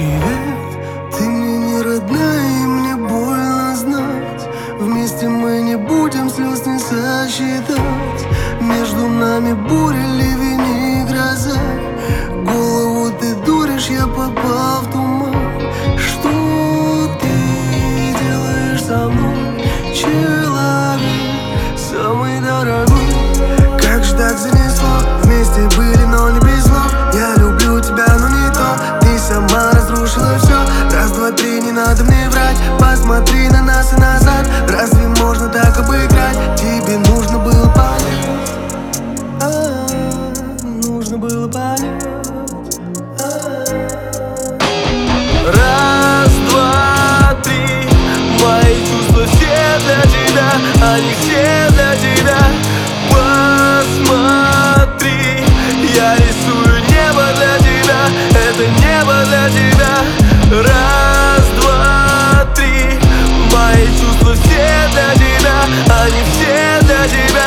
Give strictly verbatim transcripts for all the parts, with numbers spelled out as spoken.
Привет, ты мне не родная, и мне больно знать. Вместе мы не будем слез не сосчитать. Между нами буря, ливень и гроза. Голову ты дуришь, я попал в туман. Что ты делаешь со мной, человек самый дорогой? Как же так занесло? Вместе были, но не без слов. Я люблю тебя, но не то. Ты сама разрушила все. Раз, два, три, не надо мне врать. Посмотри на нас и назад. Разве можно так обыграть? Тебе нужно было понять. А-а-а, нужно было понять. Раз, два, три. Мои чувства все для тебя, они все для тебя. Посмотри, я рисую небо для тебя, это небо для тебя. Раз, два, три. Мои чувства все для тебя, они все для тебя.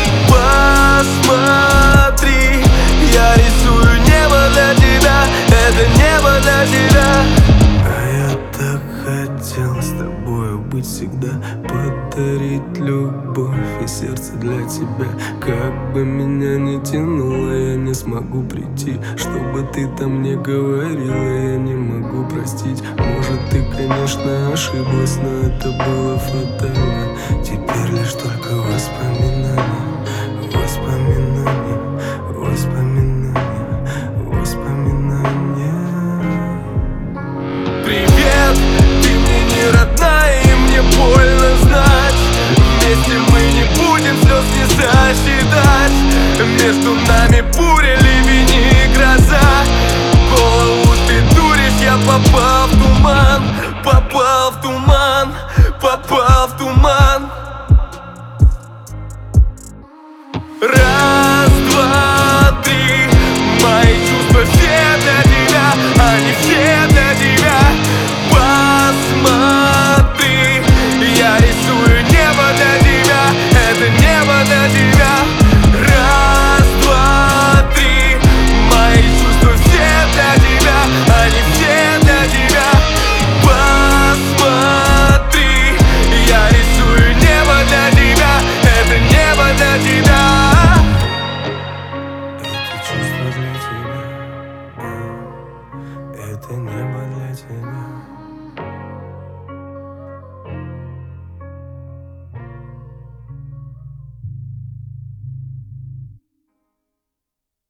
Посмотри, я рисую небо для тебя, это небо для тебя. А я так хотел с тобою быть всегда, подарить любовь и сердце для тебя. Как бы меня ни тянуло, я не смогу прийти. Чтобы ты там не говорила, я не могу простить. Может, ты, конечно, ошиблась, но это было фатально. Теперь лишь только воспоминания, воспоминания, воспоминания, воспоминания. Привет, ты мне не родная, и мне больно знать. Вместе мы не будем слез не сосчитать. Между нами буря, ливень и гроза. Голову ты дуришь, я попал